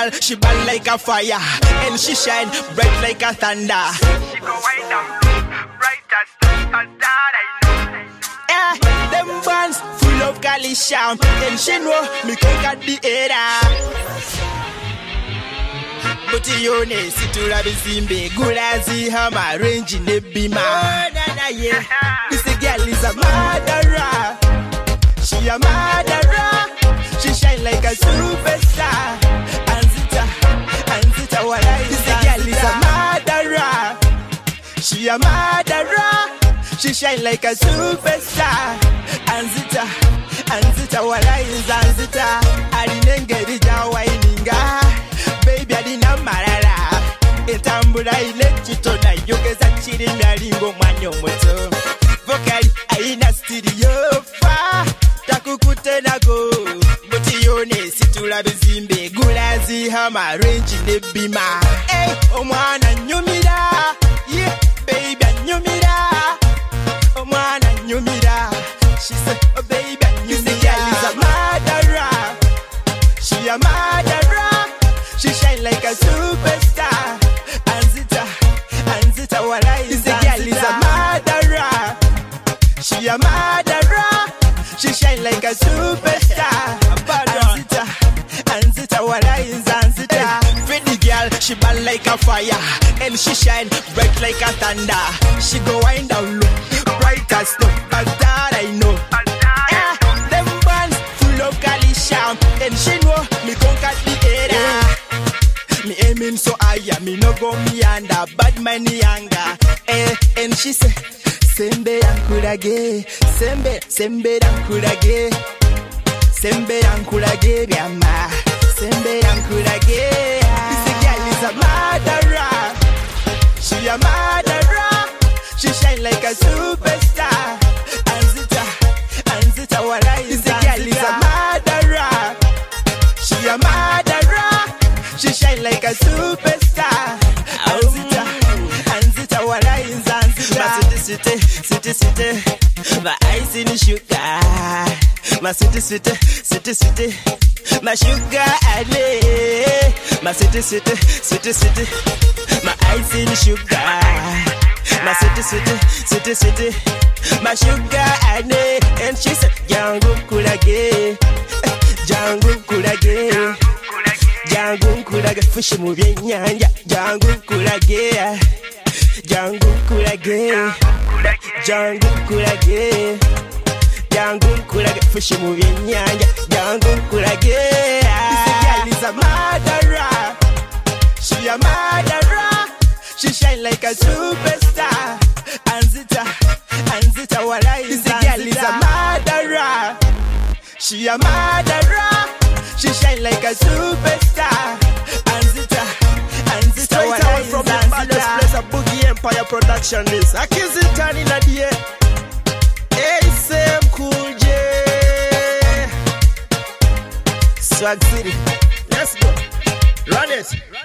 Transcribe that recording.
girl, she burn like a fire, and she shine bright like a thunder. She go wind up, bright as that I know. Them bands full of calcium, and she know me conquer the era. But you know, see to la bizimbe, gulazi hama range in the bima. This girl is a murderer. She a murderer. She shine like a superstar. Anzita, what I this girl is a murderer. She a murderer. She shine like a superstar. Anzita, what I is Anzita. I didn't get it down whining. Baby, I didn't marara. Itambura ilechuto na yoga za chiri myalingo mwanyo moto. Vocali aina studio fa takukute nago. Buti yone situla bizimbe gulazi hama range ne bima. Hey, omwana nyumira. Yeah, baby nyumira. Omwana nyumira. She said, oh baby nyumira. Is a murderer. She a murderer. She shine like a superstar. Anzita, what I is the girl is a murderer. She a murderer. She shine like a superstar. Anzita, what I is Anzita. Pretty girl, she burn like a fire, and she shine bright like a thunder. She go wind down low, bright as snow. That I know. Them bands full of calcium, and she know me conquer the era. Me aiming so high, me no go me under bad money anger. And she say, Sembe ankurage, Sembe ankurage, Sembe ankurage, Biama, Sembe ankurage. This girl is a murderer. She a murderer. She shine like a superstar. Anzita, what I is the girl is a murderer. She a murderer. She shine like a superstar. Anzita, what I is Anzita. My city, my ice in the sugar. My city, my sugar alley. My city, my ice in the sugar. My city, my sugar alley. And she said, Jangu kulage, Jangu kulage. Jangu kulage, fish move nyanja. Jangu kulage, Jangu kulage, Jangu kulage, Jangu kulage, fish move nyanja. Jangu kulage. This girl is a murderer. She a murderer. She shine like a superstar. Anzita, what I is Anzita. This girl is a murderer. She a murderer. She shine like a superstar. Anzita, straight out from the baddest place, a Boogie Empire production is. I kiss it turn in a day. Hey, Sam Cool J. Swag City. Let's go. Run it.